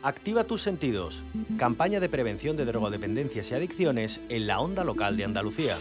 Activa tus sentidos. Campaña de prevención de drogodependencias y adicciones en la onda local de Andalucía.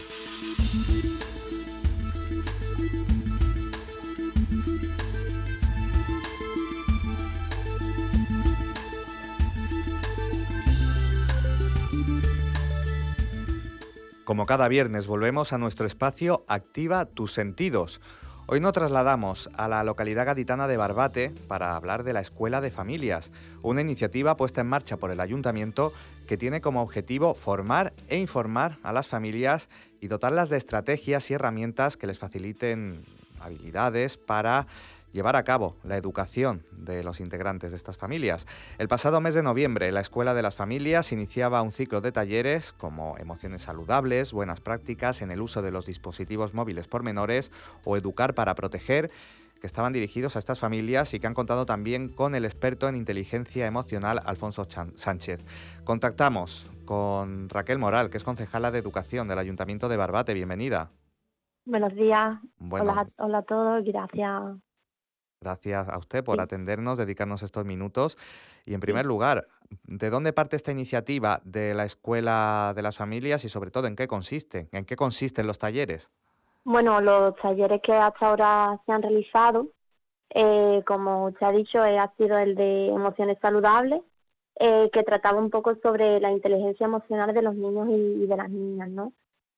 Como cada viernes volvemos a nuestro espacio Activa tus sentidos. Hoy nos trasladamos a la localidad gaditana de Barbate para hablar de la Escuela de Familias, una iniciativa puesta en marcha por el Ayuntamiento que tiene como objetivo formar e informar a las familias y dotarlas de estrategias y herramientas que les faciliten habilidades para llevar a cabo la educación de los integrantes de estas familias. El pasado mes de noviembre, la Escuela de las Familias iniciaba un ciclo de talleres como emociones saludables, buenas prácticas en el uso de los dispositivos móviles por menores o educar para proteger, que estaban dirigidos a estas familias y que han contado también con el experto en inteligencia emocional Alfonso Sánchez. Contactamos con Raquel Moral, que es concejala de Educación del Ayuntamiento de Barbate. Bienvenida. Buenos días. Bueno, Hola a todos, gracias. Gracias a usted por Sí. atendernos, dedicarnos estos minutos. Y en primer lugar, ¿de dónde parte esta iniciativa de la Escuela de las Familias y sobre todo en qué consiste? ¿En qué consisten los talleres? Bueno, los talleres que hasta ahora se han realizado, como usted ha dicho, ha sido el de emociones saludables, que trataba un poco sobre la inteligencia emocional de los niños y de las niñas, ¿no?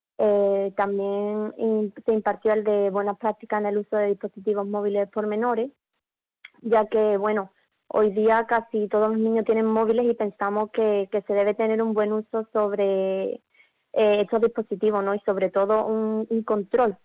También se impartió el de buenas prácticas en el uso de dispositivos móviles por menores, ya que, bueno, hoy día casi todos los niños tienen móviles y pensamos que se debe tener un buen uso sobre estos dispositivos, ¿no? Y sobre todo un control,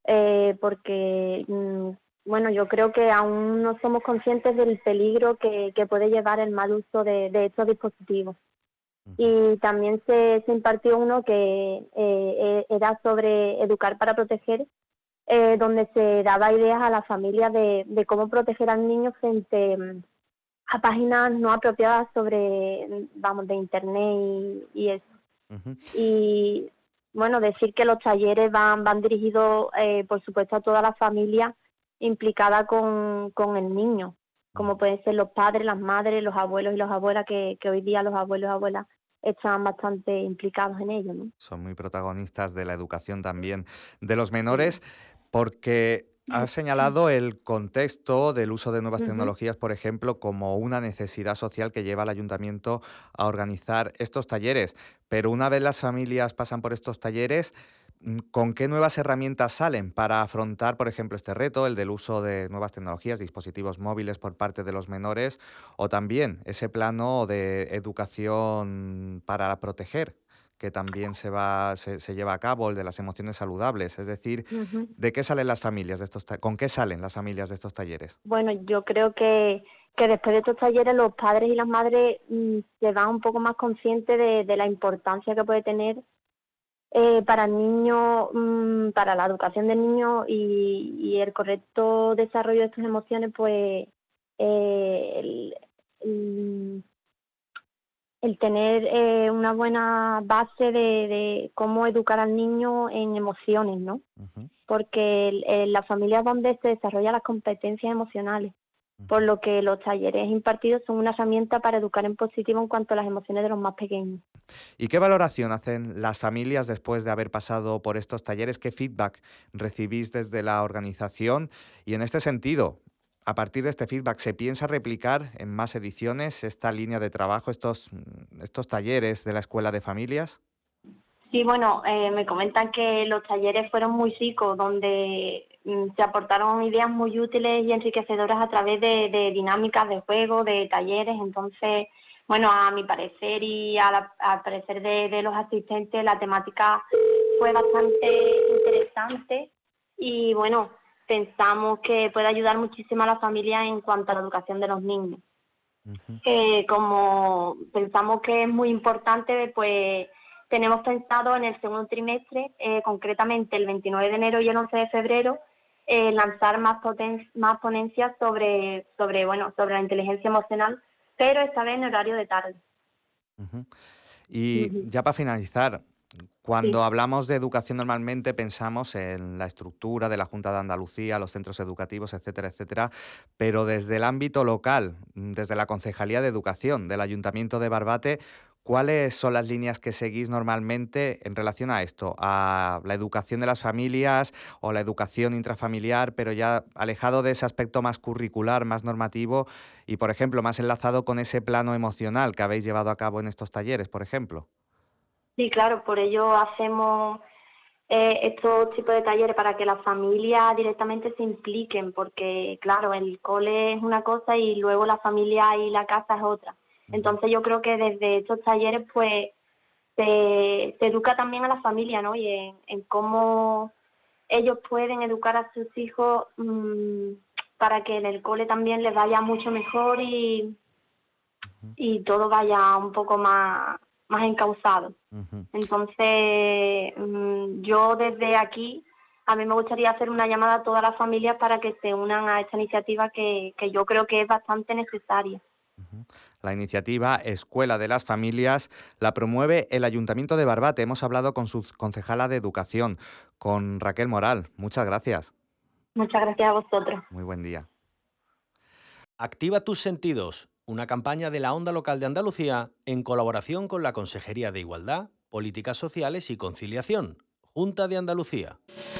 porque, bueno, yo creo que aún no somos conscientes del peligro que puede llevar el mal uso de estos dispositivos. Y también se impartió uno que era sobre educar para proteger, donde se daba ideas a las familias de cómo proteger al niño frente a páginas no apropiadas sobre, vamos, de internet y eso. Ujú. Y bueno, decir que los talleres van dirigidos, por supuesto, a toda la familia implicada con el niño, como pueden ser los padres, las madres, los abuelos y las abuelas, que hoy día los abuelos y abuelas están bastante implicados en ello, ¿no? Son muy protagonistas de la educación también de los menores, porque has señalado el contexto del uso de nuevas Ujú. tecnologías, por ejemplo, como una necesidad social que lleva al ayuntamiento a organizar estos talleres. Pero una vez las familias pasan por estos talleres, ¿con qué nuevas herramientas salen para afrontar, por ejemplo, este reto, el del uso de nuevas tecnologías, dispositivos móviles por parte de los menores, o también ese plano de educación para proteger, que también se lleva a cabo, el de las emociones saludables? Es decir, Ujú. ¿de qué salen las familias de estos con qué salen las familias de estos talleres? Bueno, yo creo que después de estos talleres los padres y las madres se van un poco más conscientes de la importancia que puede tener para el niño, para la educación del niño y el correcto desarrollo de sus emociones, pues el, el- el tener una buena base de cómo educar al niño en emociones, ¿no? Ujú, Porque las familias donde se desarrollan las competencias emocionales, por ujú. lo que los talleres impartidos son una herramienta para educar en positivo en cuanto a las emociones de los más pequeños. ¿Y qué valoración hacen las familias después de haber pasado por estos talleres? ¿Qué feedback recibís desde la organización? Y en este sentido, a partir de este feedback, ¿se piensa replicar en más ediciones esta línea de trabajo, estos talleres de la Escuela de Familias? Sí, bueno, me comentan que los talleres fueron muy ricos, donde se aportaron ideas muy útiles y enriquecedoras a través de dinámicas de juego, de talleres. Entonces, bueno, a mi parecer y al parecer de los asistentes, la temática fue bastante interesante y, bueno, pensamos que puede ayudar muchísimo a la familia en cuanto a la educación de los niños. Ujú. Como pensamos que es muy importante, pues tenemos pensado en el segundo trimestre, concretamente el 29 de enero y el 11 de febrero, lanzar más ponencias sobre la inteligencia emocional, pero esta vez en horario de tarde. Ujú. Y Ujú. ya para finalizar, Cuando Sí. hablamos de educación normalmente pensamos en la estructura de la Junta de Andalucía, los centros educativos, etcétera, etcétera, pero desde el ámbito local, desde la Concejalía de Educación del Ayuntamiento de Barbate, ¿cuáles son las líneas que seguís normalmente en relación a esto? A la educación de las familias o la educación intrafamiliar, pero ya alejado de ese aspecto más curricular, más normativo y, por ejemplo, más enlazado con ese plano emocional que habéis llevado a cabo en estos talleres, por ejemplo. Sí, claro, por ello hacemos estos tipos de talleres para que las familias directamente se impliquen, porque claro, el cole es una cosa y luego la familia y la casa es otra. Entonces yo creo que desde estos talleres pues se educa también a la familia, ¿no? Y en cómo ellos pueden educar a sus hijos para que en el cole también les vaya mucho mejor y todo vaya un poco más encauzado. Ujú. Entonces, yo desde aquí, a mí me gustaría hacer una llamada a todas las familias para que se unan a esta iniciativa que yo creo que es bastante necesaria. La iniciativa Escuela de las Familias la promueve el Ayuntamiento de Barbate. Hemos hablado con su concejala de Educación, con Raquel Moral. Muchas gracias. Muchas gracias a vosotros. Muy buen día. Activa tus sentidos, una campaña de la Onda Local de Andalucía en colaboración con la Consejería de Igualdad, Políticas Sociales y Conciliación, Junta de Andalucía.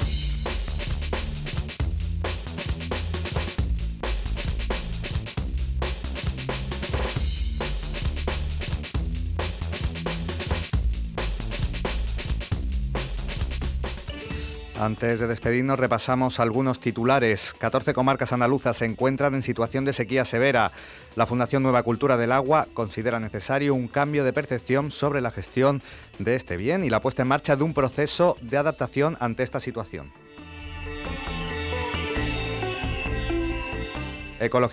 Antes de despedirnos repasamos algunos titulares. 14 comarcas andaluzas se encuentran en situación de sequía severa. La Fundación Nueva Cultura del Agua considera necesario un cambio de percepción sobre la gestión de este bien y la puesta en marcha de un proceso de adaptación ante esta situación.